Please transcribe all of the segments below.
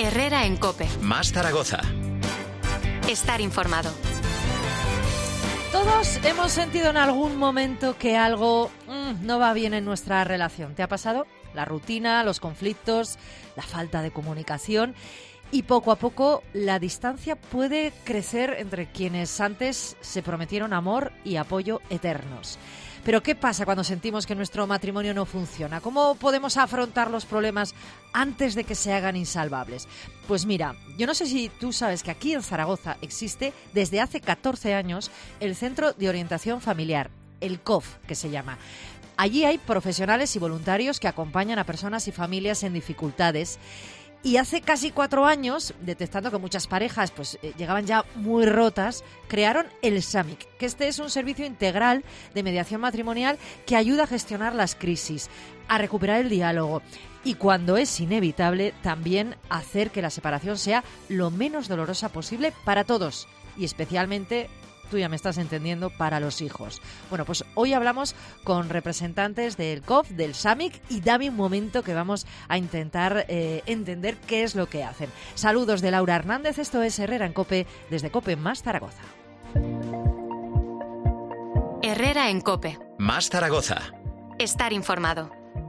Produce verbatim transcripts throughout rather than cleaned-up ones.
Herrera en COPE. Más Zaragoza. Estar informado. Todos hemos sentido en algún momento que algo mmm, no va bien en nuestra relación. ¿Te ha pasado? La rutina, los conflictos, la falta de comunicación. Y poco a poco la distancia puede crecer entre quienes antes se prometieron amor y apoyo eternos. Pero ¿qué pasa cuando sentimos que nuestro matrimonio no funciona? ¿Cómo podemos afrontar los problemas antes de que se hagan insalvables? Pues mira, yo no sé si tú sabes que aquí en Zaragoza existe desde hace catorce años el Centro de Orientación Familiar, el C O F, que se llama. Allí hay profesionales y voluntarios que acompañan a personas y familias en dificultades. Y hace casi cuatro años, detectando que muchas parejas pues eh, llegaban ya muy rotas, crearon el SAMIC, que este es un servicio integral de mediación matrimonial que ayuda a gestionar las crisis, a recuperar el diálogo y, cuando es inevitable, también hacer que la separación sea lo menos dolorosa posible para todos y especialmente, tú ya me estás entendiendo, para los hijos. Bueno, pues hoy hablamos con representantes del C O F, del SAMIC, y dame un momento que vamos a intentar eh, entender qué es lo que hacen. Saludos de Laura Hernández, esto es Herrera en COPE, desde COPE Más Zaragoza. Herrera en COPE. Más Zaragoza. Estar informado.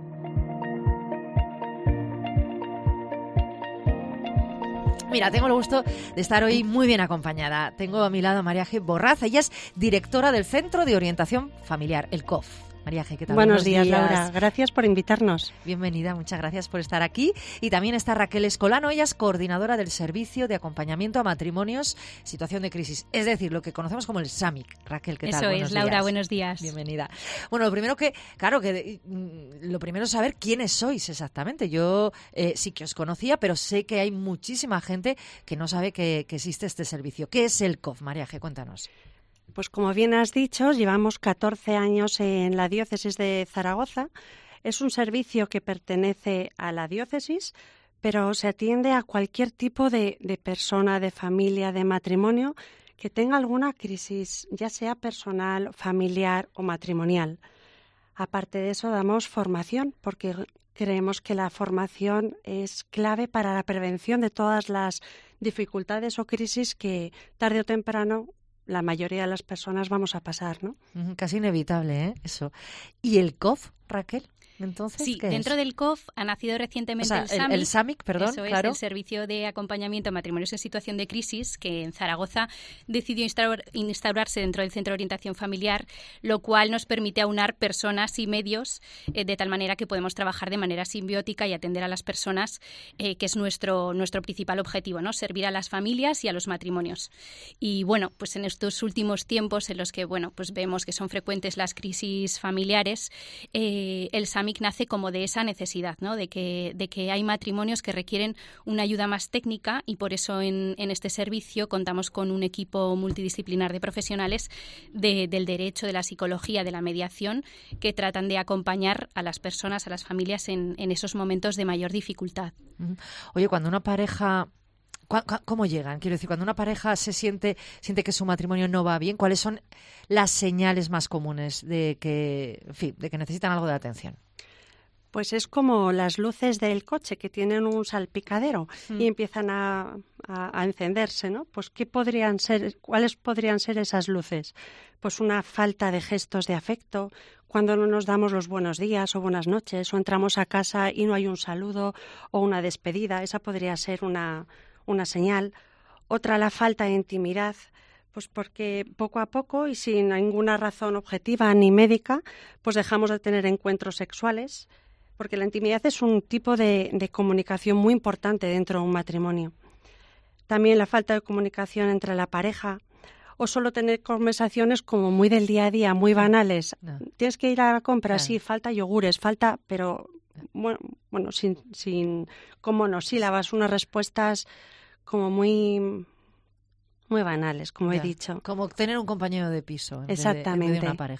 Mira, tengo el gusto de estar hoy muy bien acompañada. Tengo a mi lado a María G. Borraz. Ella es directora del Centro de Orientación Familiar, el C O F. María G., ¿qué tal? Buenos, Buenos días, días, Laura. Gracias por invitarnos. Bienvenida, muchas gracias por estar aquí. Y también está Raquel Escolano. Ella es coordinadora del Servicio de Acompañamiento a Matrimonios Situación de Crisis. Es decir, lo que conocemos como el SAMIC. Raquel, ¿qué tal? Eso buenos es, Laura, días. Buenos días. Bienvenida. Bueno, lo primero que, claro, que lo primero es saber quiénes sois exactamente. Yo eh, sí que os conocía, pero sé que hay muchísima gente que no sabe que, que existe este servicio. ¿Qué es el C O F? María G., cuéntanos. Pues como bien has dicho, llevamos catorce años en la diócesis de Zaragoza. Es un servicio que pertenece a la diócesis, pero se atiende a cualquier tipo de, de persona, de familia, de matrimonio que tenga alguna crisis, ya sea personal, familiar o matrimonial. Aparte de eso, damos formación, porque creemos que la formación es clave para la prevención de todas las dificultades o crisis que tarde o temprano la mayoría de las personas vamos a pasar, ¿no? Casi inevitable, ¿eh? Eso. ¿Y el C O F, Raquel? Entonces, sí, ¿qué dentro es? del C O F ha nacido recientemente o sea, el SAMIC. El, el SAMIC, perdón, eso claro. es, el Servicio de Acompañamiento a Matrimonios en Situación de Crisis, que en Zaragoza decidió instaurar, instaurarse dentro del Centro de Orientación Familiar, lo cual nos permite aunar personas y medios eh, de tal manera que podemos trabajar de manera simbiótica y atender a las personas, eh, que es nuestro, nuestro principal objetivo, ¿no? Servir a las familias y a los matrimonios. Y bueno, pues en estos últimos tiempos en los que bueno, pues vemos que son frecuentes las crisis familiares, eh, el SAMIC nace como de esa necesidad, ¿no? De que, de que hay matrimonios que requieren una ayuda más técnica y por eso en, en este servicio contamos con un equipo multidisciplinar de profesionales de, del derecho, de la psicología, de la mediación, que tratan de acompañar a las personas, a las familias en, en esos momentos de mayor dificultad. Oye, cuando una pareja... ¿Cómo llegan? Quiero decir, cuando una pareja se siente, siente que su matrimonio no va bien, ¿cuáles son las señales más comunes de que, en fin, de que necesitan algo de atención? Pues es como las luces del coche que tienen un salpicadero mm. y empiezan a, a, a encenderse, ¿no? Pues ¿qué podrían ser, cuáles podrían ser esas luces? Pues una falta de gestos de afecto, cuando no nos damos los buenos días o buenas noches, o entramos a casa y no hay un saludo o una despedida, esa podría ser una, una señal. Otra, la falta de intimidad. Pues porque poco a poco y sin ninguna razón objetiva ni médica, pues dejamos de tener encuentros sexuales, porque la intimidad es un tipo de, de comunicación muy importante dentro de un matrimonio. También la falta de comunicación entre la pareja, o solo tener conversaciones como muy del día a día, muy banales. No. Tienes que ir a la compra, claro. Sí, falta yogures, falta, pero bueno, bueno sin, sin, cómo no, sílabas, unas respuestas como muy... muy banales, como ya, he dicho. Como tener un compañero de piso en Exactamente. vez de, en vez de una pareja, ¿no?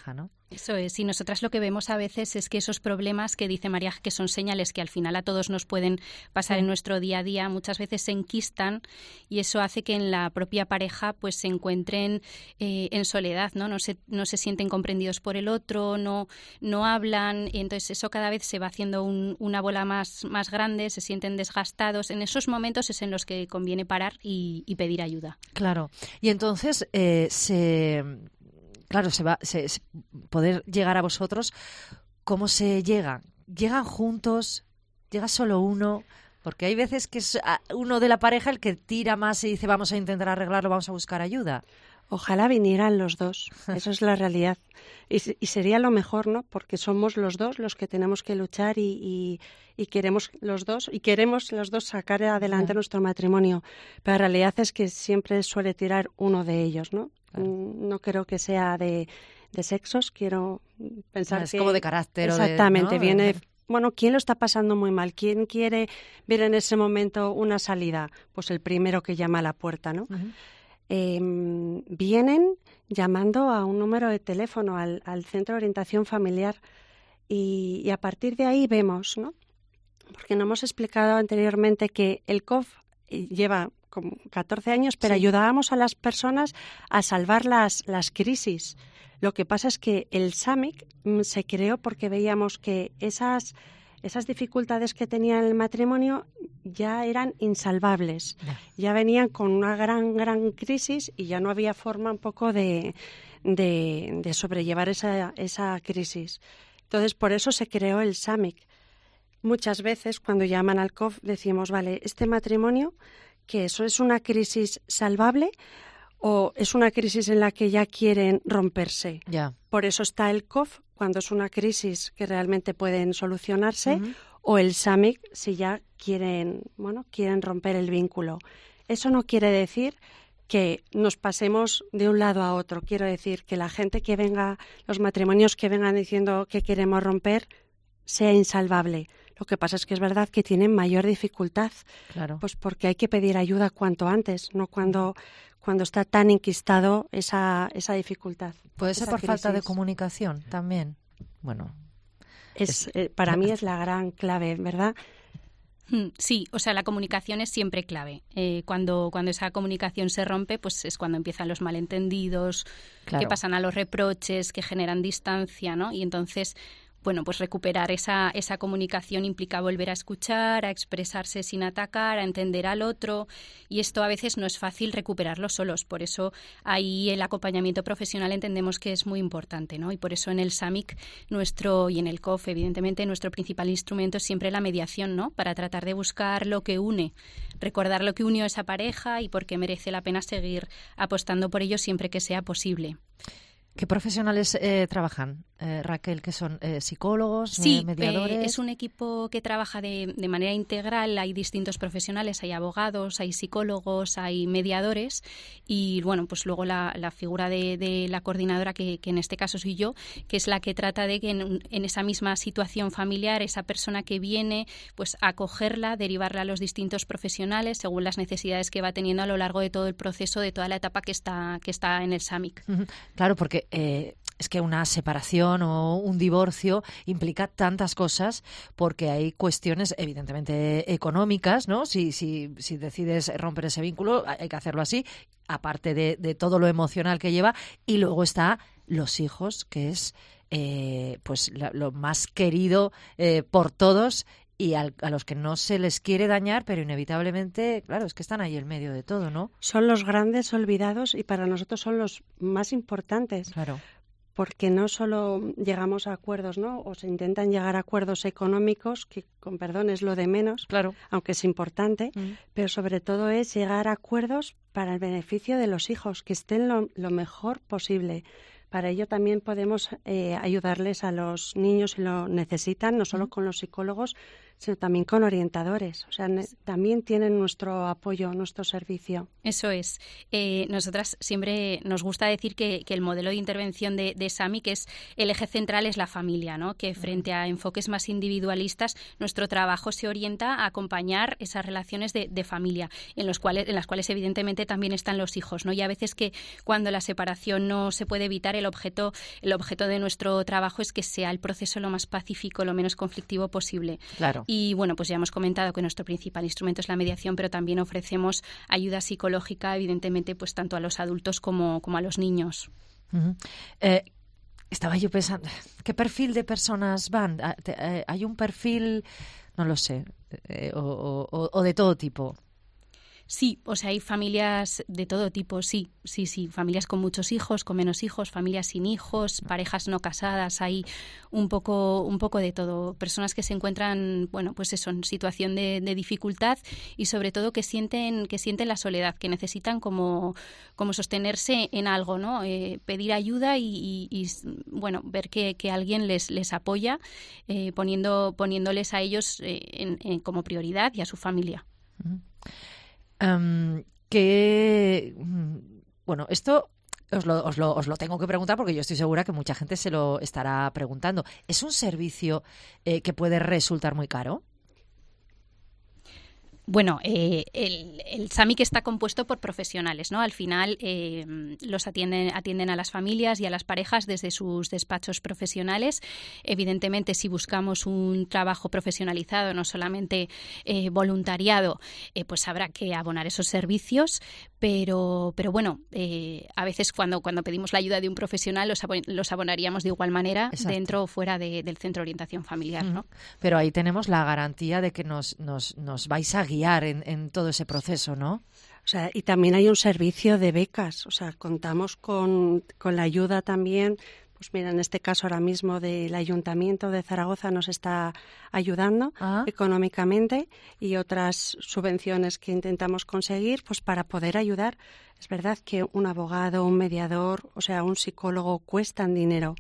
Eso es, y nosotras lo que vemos a veces es que esos problemas que dice María, que son señales que al final a todos nos pueden pasar sí. en nuestro día a día, muchas veces se enquistan y eso hace que en la propia pareja pues se encuentren eh, en soledad, ¿no? No se, no se sienten comprendidos por el otro, no, no hablan, y entonces eso cada vez se va haciendo un, una bola más, más grande, se sienten desgastados. En esos momentos es en los que conviene parar y, y pedir ayuda. Claro, y entonces eh, se... Claro, se va, se, se, poder llegar a vosotros, ¿cómo se llega? ¿Llegan juntos? ¿Llega solo uno? Porque hay veces que es uno de la pareja el que tira más y dice vamos a intentar arreglarlo, vamos a buscar ayuda. Ojalá vinieran los dos, eso es la realidad. Y, y sería lo mejor, ¿no? Porque somos los dos los que tenemos que luchar y, y, y queremos los dos y queremos los dos sacar adelante sí. nuestro matrimonio. Pero la realidad es que siempre suele tirar uno de ellos, ¿no? Claro. No creo que sea de, de sexos, quiero pensar no, es que... Es como de carácter. Exactamente, o de, ¿no? viene... Bueno, ¿quién lo está pasando muy mal? ¿Quién quiere ver en ese momento una salida? Pues el primero que llama a la puerta, ¿no? Uh-huh. Eh, vienen llamando a un número de teléfono al, al Centro de Orientación Familiar y, y a partir de ahí vemos, ¿no? Porque no hemos explicado anteriormente que el C O F lleva como catorce años, pero sí. ayudábamos a las personas a salvar las, las crisis. Lo que pasa es que el SAMIC se creó porque veíamos que esas, esas dificultades que tenía el matrimonio ya eran insalvables. Ya venían con una gran, gran crisis y ya no había forma un poco de, de, de sobrellevar esa, esa crisis. Entonces, por eso se creó el SAMIC. Muchas veces, cuando llaman al C O F, decimos, vale, este matrimonio, ¿qué eso es una crisis salvable o es una crisis en la que ya quieren romperse? Yeah. Por eso está el C O F, cuando es una crisis que realmente pueden solucionarse, uh-huh. o el SAMIC, si ya quieren, bueno, quieren romper el vínculo. Eso no quiere decir que nos pasemos de un lado a otro. Quiero decir que la gente que venga, los matrimonios que vengan diciendo que queremos romper, sea insalvable. Lo que pasa es que es verdad que tienen mayor dificultad, claro. pues porque hay que pedir ayuda cuanto antes, no cuando, cuando está tan enquistado esa, esa dificultad. ¿Puede ser por crisis. Falta de comunicación también? Bueno, es, es... Eh, para mí es la gran clave, ¿verdad? Sí, o sea, la comunicación es siempre clave. Eh, cuando, cuando esa comunicación se rompe, pues es cuando empiezan los malentendidos, claro. que pasan a los reproches, que generan distancia, ¿no? Y entonces... Bueno, pues recuperar esa, esa comunicación implica volver a escuchar, a expresarse sin atacar, a entender al otro, y esto a veces no es fácil recuperarlo solos. Por eso ahí el acompañamiento profesional entendemos que es muy importante, ¿no? Y por eso en el SAMIC nuestro y en el C O F, evidentemente, nuestro principal instrumento es siempre la mediación, ¿no? Para tratar de buscar lo que une, recordar lo que unió a esa pareja y por qué merece la pena seguir apostando por ello siempre que sea posible. ¿Qué profesionales eh, trabajan, eh, Raquel? ¿Qué son? Eh, ¿Psicólogos? Sí, mediadores? Eh, es un equipo que trabaja de, de manera integral. Hay distintos profesionales, hay abogados, hay psicólogos, hay mediadores y, bueno, pues luego la, la figura de, de la coordinadora, que, que en este caso soy yo, que es la que trata de que en, en esa misma situación familiar, esa persona que viene, pues acogerla, derivarla a los distintos profesionales según las necesidades que va teniendo a lo largo de todo el proceso, de toda la etapa que está, que está en el SAMIC. Claro, porque Eh, es que una separación o un divorcio implica tantas cosas porque hay cuestiones evidentemente económicas, ¿no? Si, si, si decides romper ese vínculo hay que hacerlo así, aparte de, de todo lo emocional que lleva, y luego está los hijos, que es eh, pues la, lo más querido eh, por todos y al, a los que no se les quiere dañar, pero inevitablemente, claro, es que están ahí en medio de todo, ¿no? Son los grandes olvidados y para nosotros son los más importantes. Claro. Porque no solo llegamos a acuerdos, ¿no? O se intentan llegar a acuerdos económicos, que con perdón es lo de menos, claro. aunque es importante, mm. pero sobre todo es llegar a acuerdos para el beneficio de los hijos, que estén lo, lo mejor posible. Para ello también podemos eh, ayudarles a los niños si lo necesitan, no solo con los psicólogos, sino también con orientadores. O sea, ne- también tienen nuestro apoyo, nuestro servicio. Eso es. Eh, nosotras siempre nos gusta decir que, que el modelo de intervención de, de SAMIC es el eje central es la familia, ¿no? Que frente a enfoques más individualistas, nuestro trabajo se orienta a acompañar esas relaciones de, de familia, en los cuales, en las cuales evidentemente también están los hijos, ¿no? Y a veces que cuando la separación no se puede evitar, el el objeto, el objeto de nuestro trabajo es que sea el proceso lo más pacífico, lo menos conflictivo posible. Claro. Y bueno, pues ya hemos comentado que nuestro principal instrumento es la mediación, pero también ofrecemos ayuda psicológica, evidentemente, pues tanto a los adultos como, como a los niños. Uh-huh. Eh, estaba yo pensando, ¿qué perfil de personas van? ¿Hay un perfil, no lo sé, eh, o, o, o de todo tipo? Sí, o sea, hay familias de todo tipo, sí, sí, sí, familias con muchos hijos, con menos hijos, familias sin hijos, parejas no casadas, hay un poco, un poco de todo, personas que se encuentran, bueno, pues eso, en situación de, de dificultad y sobre todo que sienten, que sienten la soledad, que necesitan como, como sostenerse en algo, ¿no? Eh, pedir ayuda y, y, y bueno, ver que, que alguien les, les apoya, eh, poniendo, poniéndoles a ellos eh, en, en, como prioridad y a su familia. Uh-huh. Um, que bueno, esto os lo, os, lo, os lo tengo que preguntar porque yo estoy segura que mucha gente se lo estará preguntando. ¿Es un servicio eh, que puede resultar muy caro? Bueno, eh, el, el SAMIC está compuesto por profesionales, ¿no? Al final eh, los atienden, atienden a las familias y a las parejas desde sus despachos profesionales. Evidentemente, si buscamos un trabajo profesionalizado, no solamente eh, voluntariado, eh, pues habrá que abonar esos servicios. Pero, pero bueno, eh, a veces cuando, cuando pedimos la ayuda de un profesional los, abon- los abonaríamos de igual manera. Exacto. Dentro o fuera de, del centro de orientación familiar, ¿no? Pero ahí tenemos la garantía de que nos, nos, nos vais a guiar en, en todo ese proceso, ¿no? O sea, y también hay un servicio de becas, o sea, contamos con, con la ayuda también. Pues mira, en este caso ahora mismo del Ayuntamiento de Zaragoza nos está ayudando ah. económicamente y otras subvenciones que intentamos conseguir pues para poder ayudar. Es verdad que un abogado, un mediador, o sea, un psicólogo cuestan dinero.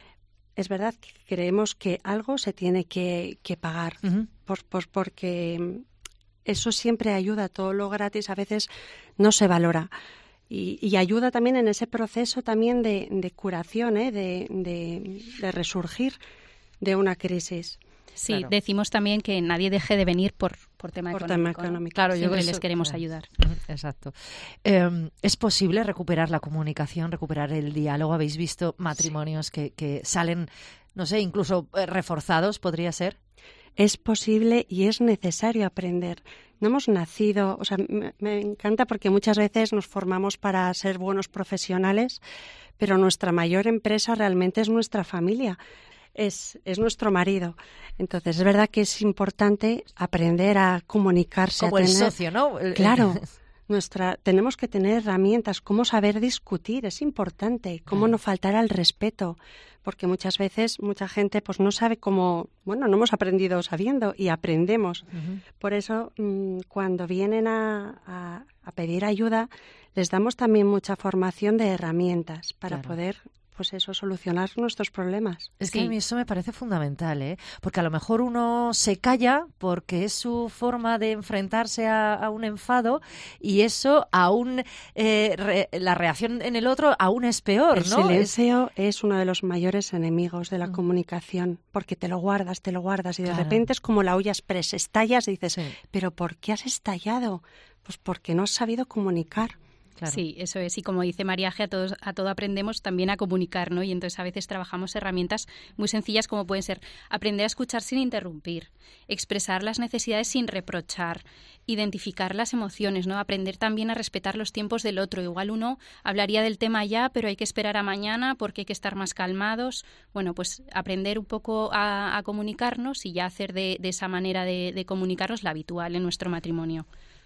Es verdad que creemos que algo se tiene que, que pagar uh-huh. por, por, porque eso siempre ayuda, todo lo gratis a veces no se valora. Y, y ayuda también en ese proceso también de, de curación, ¿eh? de, de, de resurgir de una crisis. Sí, claro. Decimos también que nadie deje de venir por, por tema por económico. Tema económico. Claro, yo siempre eso, les queremos claro. ayudar. Exacto. Eh, ¿Es posible recuperar la comunicación, recuperar el diálogo? ¿Habéis visto matrimonios sí. que, que salen, no sé, incluso eh, reforzados, podría ser? Es posible y es necesario aprender. No hemos nacido, o sea, me, me encanta porque muchas veces nos formamos para ser buenos profesionales, pero nuestra mayor empresa realmente es nuestra familia, es, es nuestro marido. Entonces, es verdad que es importante aprender a comunicarse. Como a el tener, socio, ¿no? Claro. Nuestra, tenemos que tener herramientas, cómo saber discutir, es importante, cómo no faltar al respeto, porque muchas veces mucha gente pues no sabe cómo, bueno, no hemos aprendido sabiendo y aprendemos. Uh-huh. Por eso, mmm, cuando vienen a, a, a pedir ayuda, les damos también mucha formación de herramientas para claro. poder... pues eso, solucionar nuestros problemas. Es que sí. a mí eso me parece fundamental, ¿eh? Porque a lo mejor uno se calla porque es su forma de enfrentarse a, a un enfado y eso aún, eh, re, la reacción en el otro aún es peor, el ¿no? El silencio es... es uno de los mayores enemigos de la mm. comunicación, porque te lo guardas, te lo guardas y de claro. repente es como la olla express, estallas y dices, sí. ¿pero por qué has estallado? Pues porque no has sabido comunicar. Claro. Sí, eso es. Y como dice María G, a, todos, a todo aprendemos también a comunicar, ¿no? Y entonces a veces trabajamos herramientas muy sencillas como pueden ser aprender a escuchar sin interrumpir, expresar las necesidades sin reprochar, identificar las emociones, ¿no? Aprender también a respetar los tiempos del otro. Igual uno hablaría del tema ya, pero hay que esperar a mañana porque hay que estar más calmados. Bueno, pues aprender un poco a, a comunicarnos y ya hacer de, de esa manera de, de comunicarnos la habitual en nuestro matrimonio.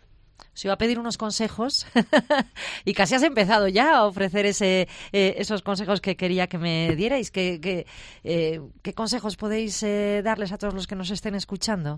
Os iba a pedir unos consejos y casi has empezado ya a ofrecer ese, eh, esos consejos que quería que me dierais. ¿Qué, qué, eh, ¿qué consejos podéis eh, darles a todos los que nos estén escuchando?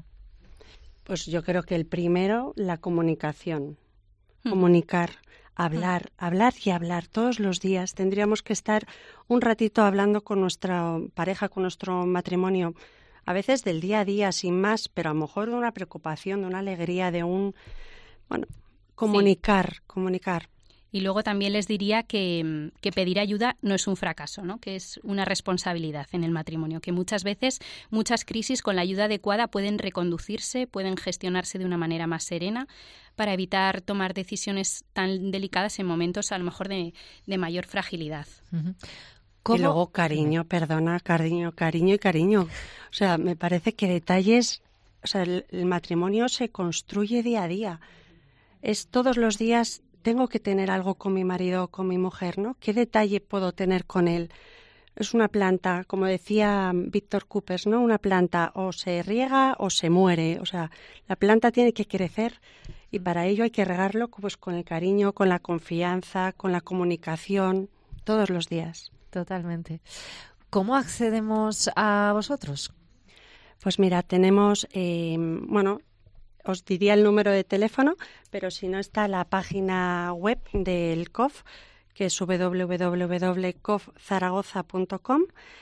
Pues yo creo que el primero, la comunicación. Mm. Comunicar, hablar, mm. hablar y hablar todos los días. Tendríamos que estar un ratito hablando con nuestra pareja, con nuestro matrimonio. A veces del día a día, sin más, pero a lo mejor de una preocupación, de una alegría, de un... Bueno, comunicar, sí. comunicar. Y luego también les diría que, que pedir ayuda no es un fracaso, ¿no? Que es una responsabilidad en el matrimonio, que muchas veces muchas crisis con la ayuda adecuada pueden reconducirse, pueden gestionarse de una manera más serena para evitar tomar decisiones tan delicadas en momentos a lo mejor de, de mayor fragilidad. Uh-huh. Y luego cariño, perdona, cariño, cariño y cariño. O sea, me parece que detalles, o sea, el, el matrimonio se construye día a día. Es todos los días, tengo que tener algo con mi marido o con mi mujer, ¿no? ¿Qué detalle puedo tener con él? Es una planta, como decía Víctor Coopers, ¿no? Una planta o se riega o se muere. O sea, la planta tiene que crecer y para ello hay que regarlo pues, con el cariño, con la confianza, con la comunicación, todos los días. Totalmente. ¿Cómo accedemos a vosotros? Pues mira, tenemos, eh, bueno, os diría el número de teléfono, pero si no está la página web del C O F, que es doble u doble u doble u punto cof zaragoza punto com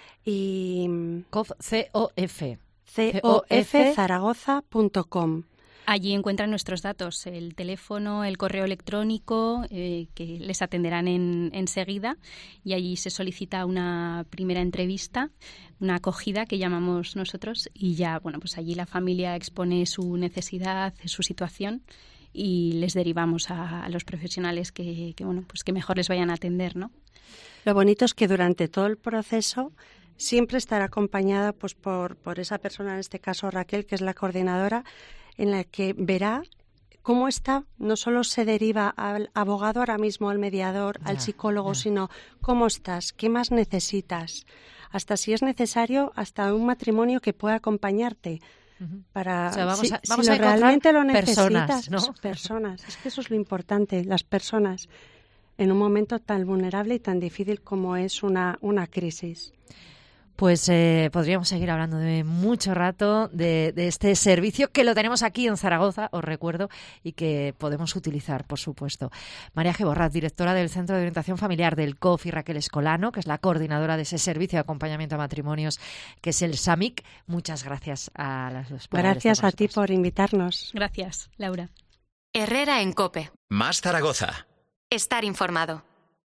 y C O F, C O F. C O F zaragoza punto com. Allí encuentran nuestros datos, el teléfono, el correo electrónico, eh, que les atenderán en, enseguida, y allí se solicita una primera entrevista, una acogida que llamamos nosotros, y ya, bueno, pues allí la familia expone su necesidad, su situación, y les derivamos a, a los profesionales que, que, bueno, pues que mejor les vayan a atender, ¿no? Lo bonito es que durante todo el proceso siempre estará acompañada pues por, por esa persona, en este caso Raquel, que es la coordinadora, en la que verá cómo está, no solo se deriva al abogado ahora mismo, al mediador, ya, al psicólogo, ya. sino cómo estás, qué más necesitas, hasta si es necesario, hasta un matrimonio que pueda acompañarte. Uh-huh. Para, o sea, vamos a, si, vamos si a lo realmente lo necesitas, personas, ¿no? personas. Es que eso es lo importante, las personas, en un momento tan vulnerable y tan difícil como es una, una crisis. Pues eh, podríamos seguir hablando de mucho rato de, de este servicio que lo tenemos aquí en Zaragoza, os recuerdo, y que podemos utilizar, por supuesto. María G. Borraz, directora del Centro de Orientación Familiar del C O F, y Raquel Escolano, que es la coordinadora de ese servicio de acompañamiento a matrimonios, que es el SAMIC. Muchas gracias a las dos. Gracias a ti por invitarnos. Gracias, Laura. Herrera en COPE. Más Zaragoza. Estar informado.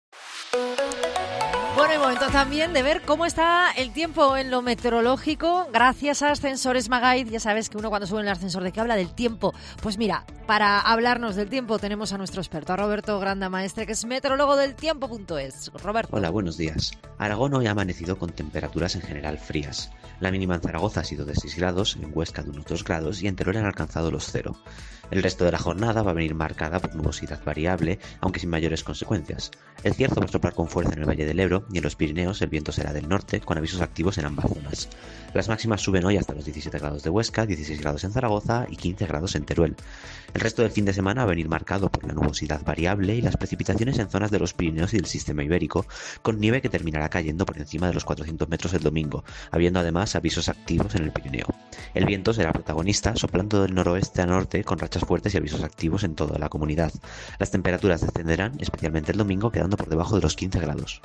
Bueno, y momento también de ver cómo está el tiempo en lo meteorológico gracias a Ascensores Magaid. Ya sabes que uno cuando sube en el ascensor, ¿de qué habla? Del tiempo. Pues mira, para hablarnos del tiempo tenemos a nuestro experto, a Roberto Grandamaestre, que es meteorólogo del tiempo punto es. Roberto. Hola, buenos días. Aragón hoy ha amanecido con temperaturas en general frías. La mínima en Zaragoza ha sido de seis grados, en Huesca de unos dos grados y en Teruel han alcanzado los cero. El resto de la jornada va a venir marcada por nubosidad variable, aunque sin mayores consecuencias. El cierzo va a soplar con fuerza en el Valle del Ebro y en los Pirineos el viento será del norte, con avisos activos en ambas zonas. Las máximas suben hoy hasta los diecisiete grados de Huesca, dieciséis grados en Zaragoza y quince grados en Teruel. El resto del fin de semana va a venir marcado por la nubosidad variable y las precipitaciones en zonas de los Pirineos y del sistema ibérico, con nieve que terminará cayendo por encima de los cuatrocientos metros el domingo, habiendo además avisos activos en el Pirineo. El viento será protagonista, soplando del noroeste a norte con rachas fuertes y avisos activos en toda la comunidad. Las temperaturas descenderán, especialmente el domingo, quedando por debajo de los quince grados.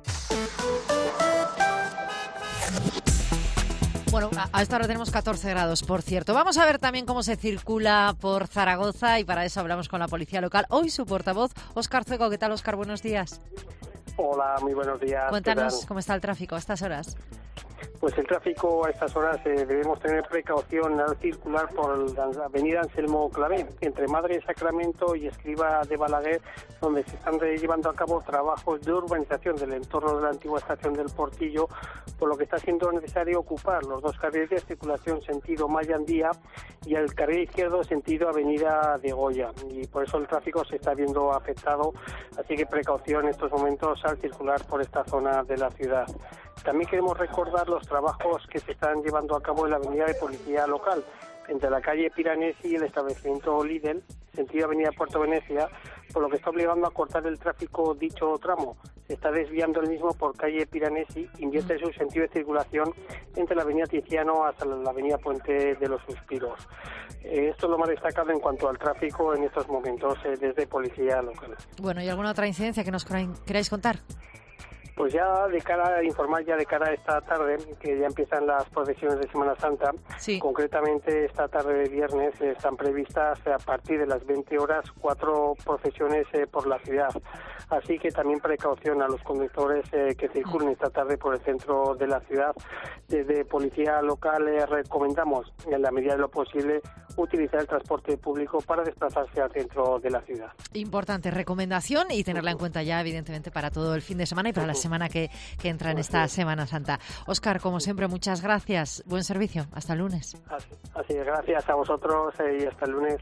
Bueno, a esta hora tenemos catorce grados, por cierto. Vamos a ver también cómo se circula por Zaragoza y para eso hablamos con la policía local. Hoy su portavoz, Óscar Zueco. ¿Qué tal, Óscar? Buenos días. Hola, muy buenos días. Cuéntanos cómo está el tráfico a estas horas. Pues el tráfico a estas horas eh, debemos tener precaución al circular por la avenida Anselmo Clavé, entre Madre Sacramento y Escriba de Balaguer, donde se están llevando a cabo trabajos de urbanización del entorno de la antigua estación del Portillo, por lo que está siendo necesario ocupar los dos carriles de circulación sentido Mayandía y el carril izquierdo sentido Avenida de Goya, y por eso el tráfico se está viendo afectado, así que precaución en estos momentos al circular por esta zona de la ciudad. También queremos recordar los trabajos que se están llevando a cabo en la avenida de policía local, entre la calle Piranesi y el establecimiento Lidl, sentido avenida Puerto Venecia, por lo que está obligando a cortar el tráfico dicho tramo. Se está desviando el mismo por calle Piranesi, invierte su sentido de circulación entre la avenida Tiziano hasta la avenida Puente de los Suspiros. Eh, esto es lo más destacado en cuanto al tráfico en estos momentos eh, desde policía local. Bueno, ¿y alguna otra incidencia que nos queráis contar? Pues ya de cara a informar ya de cara a esta tarde, que ya empiezan las procesiones de Semana Santa, sí. Concretamente esta tarde de viernes eh, están previstas a partir de las veinte horas cuatro procesiones eh, por la ciudad. Así que también precaución a los conductores eh, que circulen esta tarde por el centro de la ciudad. Desde Policía Local eh, recomendamos, en la medida de lo posible, utilizar el transporte público para desplazarse al centro de la ciudad. Importante recomendación y tenerla en cuenta ya, evidentemente, para todo el fin de semana y para las semana que, que entra en esta Semana Santa. Óscar, como siempre, muchas gracias. Buen servicio. Hasta el lunes. Así, así es, gracias a vosotros eh, y hasta el lunes.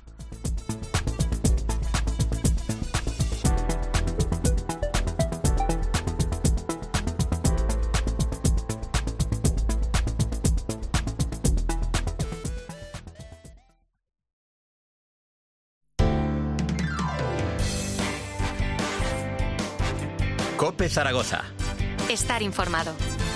COPE Zaragoza. Estar informado.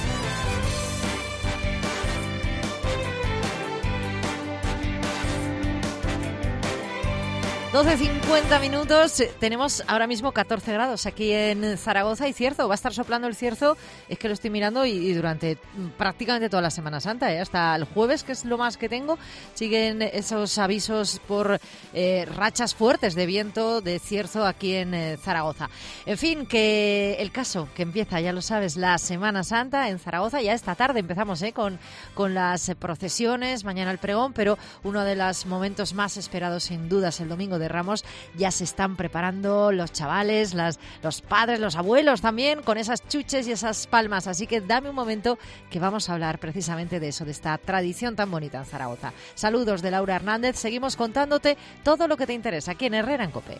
doce cincuenta minutos, tenemos ahora mismo catorce grados aquí en Zaragoza y cierzo, va a estar soplando el cierzo, es que lo estoy mirando y, y durante prácticamente toda la Semana Santa, ¿eh? Hasta el jueves, que es lo más que tengo, siguen esos avisos por eh, rachas fuertes de viento, de cierzo aquí en eh, Zaragoza. En fin, que el caso que empieza, ya lo sabes, la Semana Santa en Zaragoza, ya esta tarde empezamos ¿eh? con, con las procesiones, mañana el pregón, pero uno de los momentos más esperados sin duda es el domingo de Ramos. Ya se están preparando los chavales, las, los padres, los abuelos también, con esas chuches y esas palmas. Así que dame un momento que vamos a hablar precisamente de eso, de esta tradición tan bonita en Zaragoza. Saludos de Laura Hernández. Seguimos contándote todo lo que te interesa aquí en Herrera en COPE.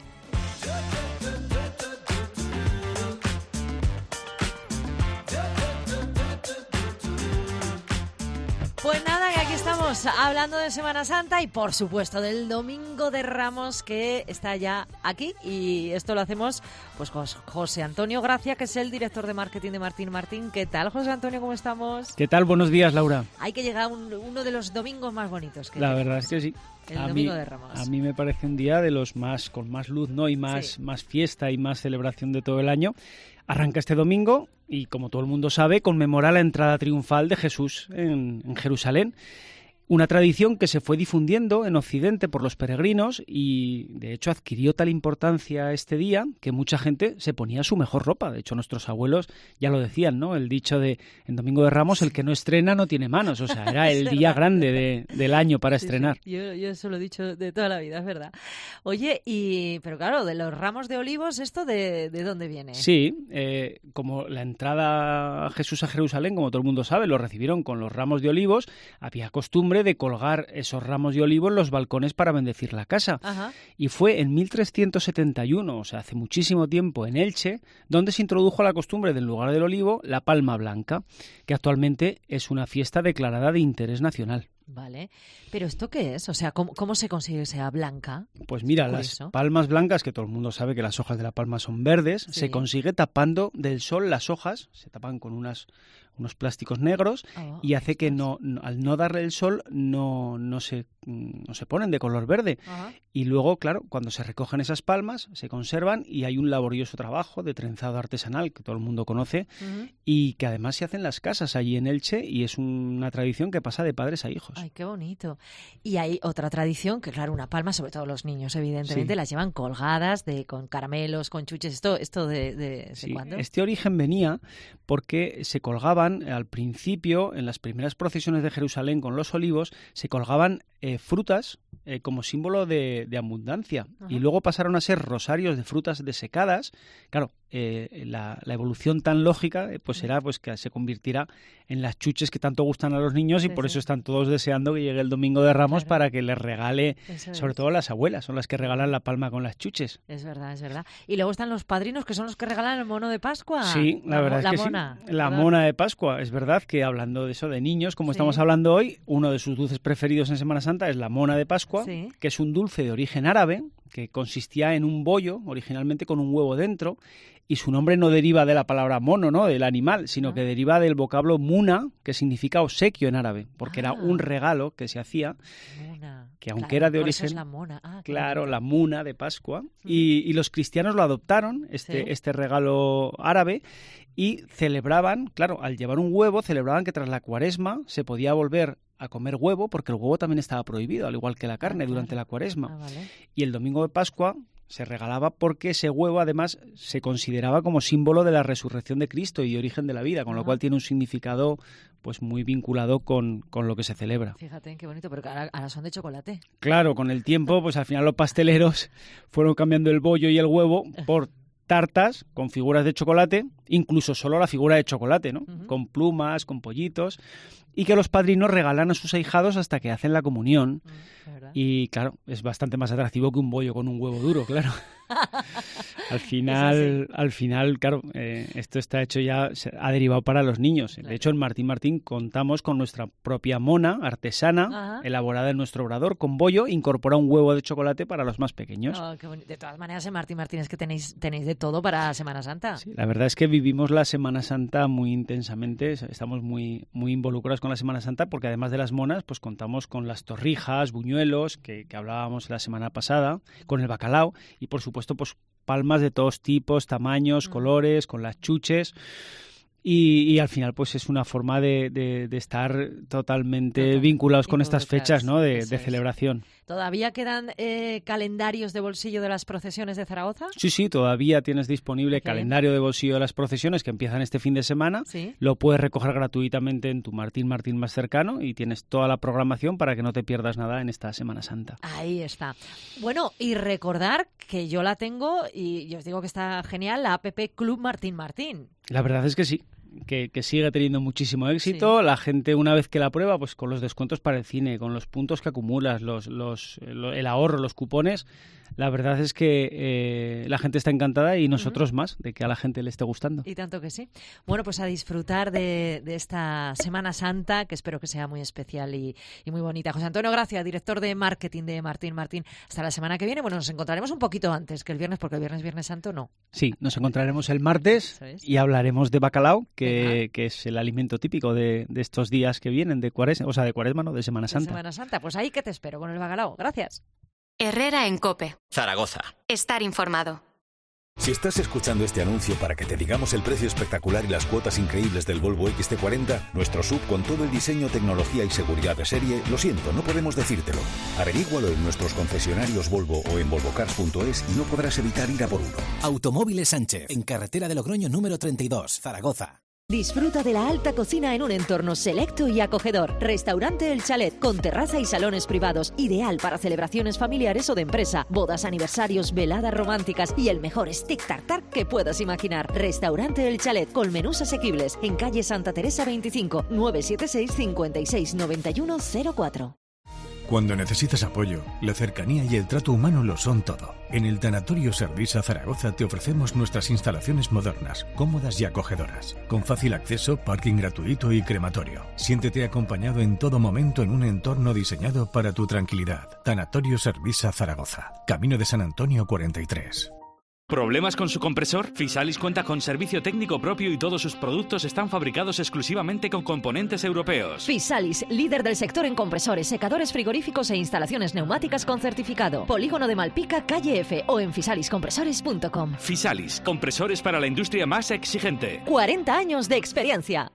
Pues nada, que aquí estamos hablando de Semana Santa y por supuesto del Domingo de Ramos, que está ya aquí, y esto lo hacemos pues con José Antonio Gracia, que es el director de marketing de Martín Martín. ¿Qué tal, José Antonio? ¿Cómo estamos? ¿Qué tal? Buenos días, Laura. Hay que llegar a un, uno de los domingos más bonitos. Que La tenemos. verdad es que sí. El a Domingo mí, de Ramos. A mí me parece un día de los más con más luz, ¿no? Y más, Sí. más fiesta y más celebración de todo el año. Arranca este domingo y, como todo el mundo sabe, conmemora la entrada triunfal de Jesús en, en Jerusalén. Una tradición que se fue difundiendo en Occidente por los peregrinos y, de hecho, adquirió tal importancia este día que mucha gente se ponía su mejor ropa. De hecho, nuestros abuelos ya lo decían, ¿no? El dicho de en Domingo de Ramos, el que no estrena no tiene manos. O sea, era el día grande de, del año para Sí, estrenar. sí. Yo, yo eso lo he dicho de toda la vida, es verdad. Oye, y pero claro, de los ramos de olivos, ¿esto de, de dónde viene? Sí, eh, como la entrada a Jesús a Jerusalén, como todo el mundo sabe, lo recibieron con los ramos de olivos, había costumbre de colgar esos ramos de olivo en los balcones para bendecir la casa. Ajá. Y fue en mil trescientos setenta y uno, o sea, hace muchísimo tiempo, en Elche, donde se introdujo la costumbre del lugar del olivo, la palma blanca, que actualmente es una fiesta declarada de interés nacional. Vale, pero ¿esto qué es? O sea, ¿cómo, cómo se consigue que sea blanca? Pues mira, Curioso. las palmas blancas, que todo el mundo sabe que las hojas de la palma son verdes, Sí. se consigue tapando del sol las hojas, se tapan con unas, unos plásticos negros Oh, y hace que ostras. no, no- al no darle el sol no, no, se, no se ponen de color verde. Ajá. Y luego, claro, cuando se recogen esas palmas, se conservan y hay un laborioso trabajo de trenzado artesanal que todo el mundo conoce Ujú. y que además se hace en las casas allí en Elche y es una tradición que pasa de padres a hijos. Ay, qué bonito. Y hay otra tradición, que claro, una palma, sobre todo los niños, evidentemente, Sí. las llevan colgadas de con caramelos, con chuches. ¿Esto, esto de, de, de Sí, cuándo? este origen venía porque se colgaban al principio, en las primeras procesiones de Jerusalén con los olivos, se colgaban eh, frutas eh, como símbolo de, de abundancia. Ajá. Y luego pasaron a ser rosarios de frutas desecadas. Claro, eh, la, la evolución tan lógica eh, pues será pues que se convirtiera en las chuches que tanto gustan a los niños y Sí, por sí. eso están todos deseando que llegue el Domingo de Ramos Claro. para que les regale, Eso sobre es. todo las abuelas, son las que regalan la palma con las chuches. Es verdad, es verdad. Y luego están los padrinos, que son los que regalan el mono de Pascua. Sí, la mo- verdad es la que mona, sí. La ¿verdad? mona de Pascua. Es verdad que hablando de eso, de niños, como Sí. estamos hablando hoy, uno de sus dulces preferidos en Semana Santa es la mona de Pascua, Sí. que es un dulce de origen árabe que consistía en un bollo, originalmente con un huevo dentro, y su nombre no deriva de la palabra mono, ¿no?, del animal, sino Ah. que deriva del vocablo muna, que significa obsequio en árabe, porque Ah. era un regalo que se hacía, Mona. que aunque Claro, era de por eso es origen- la mona. Ah, qué claro, bonito. la muna de Pascua, y, y los cristianos lo adoptaron, este, Sí. este regalo árabe, y celebraban, claro, al llevar un huevo, celebraban que tras la cuaresma se podía volver a comer huevo, porque el huevo también estaba prohibido, al igual que la carne, Ah, durante claro. la cuaresma. Ah, vale. Y el domingo de Pascua se regalaba porque ese huevo además se consideraba como símbolo de la resurrección de Cristo y de origen de la vida, con lo Ajá. cual tiene un significado pues muy vinculado con, con lo que se celebra. Fíjate, qué bonito, pero ahora, ahora son de chocolate. Claro, con el tiempo, pues al final los pasteleros fueron cambiando el bollo y el huevo por tartas con figuras de chocolate, incluso solo la figura de chocolate, ¿no? Uh-huh. Con plumas, con pollitos, y que los padrinos regalan a sus ahijados hasta que hacen la comunión. Uh-huh. Y claro, es bastante más atractivo que un bollo con un huevo duro, claro. Al final, al final, claro, eh, esto está hecho ya, ha derivado para los niños. Claro. De hecho, en Martín Martín contamos con nuestra propia mona artesana, Ajá. elaborada en nuestro obrador, con bollo, incorpora un huevo de chocolate para los más pequeños. Oh, qué bonito. De todas maneras, en Martín Martín es que tenéis, tenéis de todo para Semana Santa. Sí, la verdad es que vivimos la Semana Santa muy intensamente, estamos muy, muy involucrados con la Semana Santa, porque además de las monas, pues contamos con las torrijas, buñuelos, que, que hablábamos la semana pasada, con el bacalao y, por supuesto, pues palmas de todos tipos, tamaños, mm. colores, con las chuches. Y, y al final pues es una forma de, de, de estar totalmente Total, vinculados con estas fechas, ¿no? de, de celebración. ¿Todavía quedan eh, calendarios de bolsillo de las procesiones de Zaragoza? Sí, sí, todavía tienes disponible okay. calendario de bolsillo de las procesiones que empiezan este fin de semana. ¿Sí? Lo puedes recoger gratuitamente en tu Martín Martín más cercano y tienes toda la programación para que no te pierdas nada en esta Semana Santa. Ahí está. Bueno, y recordar que yo la tengo y yo os digo que está genial, la app Club Martín Martín. La verdad es que sí. Que, que sigue teniendo muchísimo éxito. Sí. La gente, una vez que la prueba, pues con los descuentos para el cine, con los puntos que acumulas, los, los, el ahorro, los cupones, la verdad es que eh, la gente está encantada y nosotros uh-huh. más, de que a la gente le esté gustando. Y tanto que sí. Bueno, pues a disfrutar de, de esta Semana Santa, que espero que sea muy especial y, y muy bonita. José Antonio Gracia, director de marketing de Martín Martín. Hasta la semana que viene. Bueno, nos encontraremos un poquito antes que el viernes, porque el viernes, Viernes Santo, no. Sí, nos encontraremos el martes y hablaremos de bacalao, que, que es el alimento típico de, de estos días que vienen, de cuaresma, o sea, de cuaresma, ¿no? De Semana Santa. De Semana Santa. Pues ahí que te espero con el bacalao. Gracias. Herrera en COPE. Zaragoza. Estar informado. Si estás escuchando este anuncio para que te digamos el precio espectacular y las cuotas increíbles del Volvo X C cuarenta, nuestro sub con todo el diseño, tecnología y seguridad de serie, lo siento, no podemos decírtelo. Averígualo en nuestros concesionarios Volvo o en volvocars punto es y no podrás evitar ir a por uno. Automóviles Sánchez, en carretera de Logroño número treinta y dos, Zaragoza. Disfruta de la alta cocina en un entorno selecto y acogedor. Restaurante El Chalet, con terraza y salones privados, ideal para celebraciones familiares o de empresa, bodas, aniversarios, veladas románticas y el mejor stick tartar que puedas imaginar. Restaurante El Chalet, con menús asequibles, en calle Santa Teresa veinticinco, nueve siete seis, cinco seis nueve uno cero cuatro. Cuando necesitas apoyo, la cercanía y el trato humano lo son todo. En el Tanatorio Servisa Zaragoza te ofrecemos nuestras instalaciones modernas, cómodas y acogedoras, con fácil acceso, parking gratuito y crematorio. Siéntete acompañado en todo momento en un entorno diseñado para tu tranquilidad. Tanatorio Servisa Zaragoza, Camino de San Antonio cuarenta y tres. ¿Problemas con su compresor? Fisalis cuenta con servicio técnico propio y todos sus productos están fabricados exclusivamente con componentes europeos. Fisalis, líder del sector en compresores, secadores frigoríficos e instalaciones neumáticas con certificado. Polígono de Malpica, calle F o en fisalis compresores punto com. Fisalis, compresores para la industria más exigente. cuarenta años de experiencia.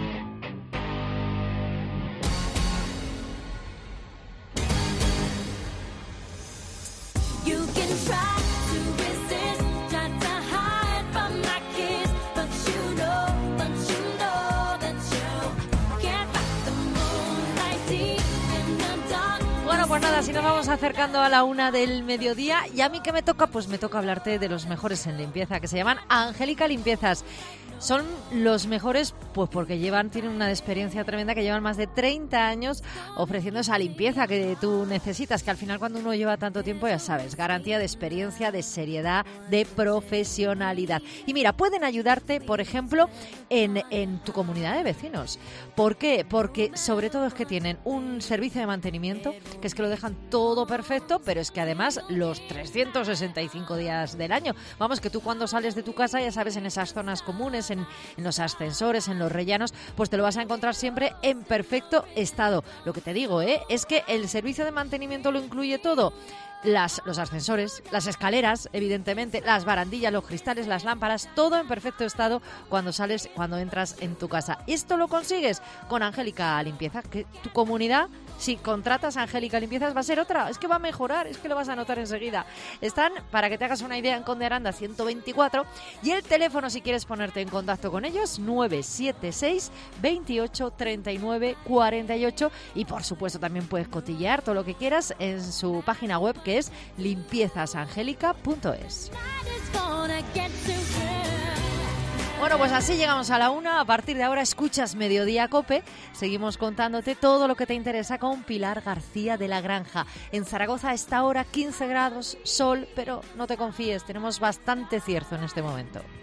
Pues nada, si nos vamos acercando a la una del mediodía, y a mí que me toca, pues me toca hablarte de los mejores en limpieza, que se llaman Angélica Limpiezas. Son los mejores pues porque llevan tienen una experiencia tremenda, que llevan más de treinta años ofreciendo esa limpieza que tú necesitas, que al final cuando uno lleva tanto tiempo, ya sabes, garantía de experiencia, de seriedad, de profesionalidad. Y mira, pueden ayudarte, por ejemplo, en, en tu comunidad de vecinos. ¿Por qué? Porque sobre todo es que tienen un servicio de mantenimiento, que es que lo dejan todo perfecto, pero es que además los trescientos sesenta y cinco días del año, vamos, que tú cuando sales de tu casa, ya sabes, en esas zonas comunes, En, en los ascensores, en los rellanos, pues te lo vas a encontrar siempre en perfecto estado. Lo que te digo, ¿eh? es que el servicio de mantenimiento lo incluye todo. Las, los ascensores, las escaleras, evidentemente, las barandillas, los cristales, las lámparas, todo en perfecto estado cuando sales, cuando entras en tu casa. Esto lo consigues con Angélica Limpieza, que tu comunidad, si contratas a Angélica Limpiezas, va a ser otra. Es que va a mejorar, es que lo vas a notar enseguida. Están, para que te hagas una idea, en Conde Aranda ciento veinticuatro, y el teléfono, si quieres ponerte en contacto con ellos, nueve siete seis, veintiocho, treinta y nueve, cuarenta y ocho, y por supuesto también puedes cotillear todo lo que quieras en su página web, que que es limpiezas angélica punto es. Bueno, pues así llegamos a la una. A partir de ahora escuchas Mediodía Cope. Seguimos contándote todo lo que te interesa con Pilar García de la Granja. En Zaragoza a esta hora quince grados, sol, pero no te confíes, tenemos bastante cierzo en este momento.